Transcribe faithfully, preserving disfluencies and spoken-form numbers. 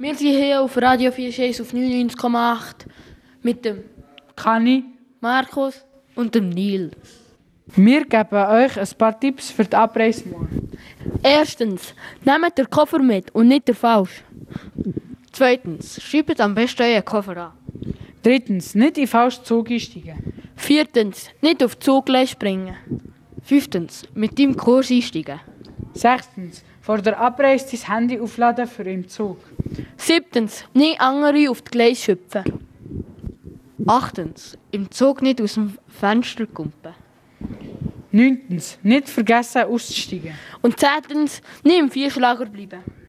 Wir sind hier auf Radio vier Scheiß auf neunundneunzig Komma acht mit dem Kani. Markus und dem Neil. Wir geben euch ein paar Tipps für die Abreise morgen. Erstens, nehmt den Koffer mit und nicht den falsch. Zweitens, schreibt am besten euren Koffer an. Drittens, nicht in den falschen Zug einsteigen. Viertens, nicht auf die Zuggleis springen. Fünftens, mit deinem Kurs einsteigen. Sechstens, vor der Abreise dein Handy aufladen für im Zug. Siebtens, nicht andere auf die Gleis schüpfen. Achtens, im Zug nicht aus dem Fenster kumpen. Neuntens, nicht vergessen auszusteigen. Und zehntens, nicht im Vierschlager bleiben.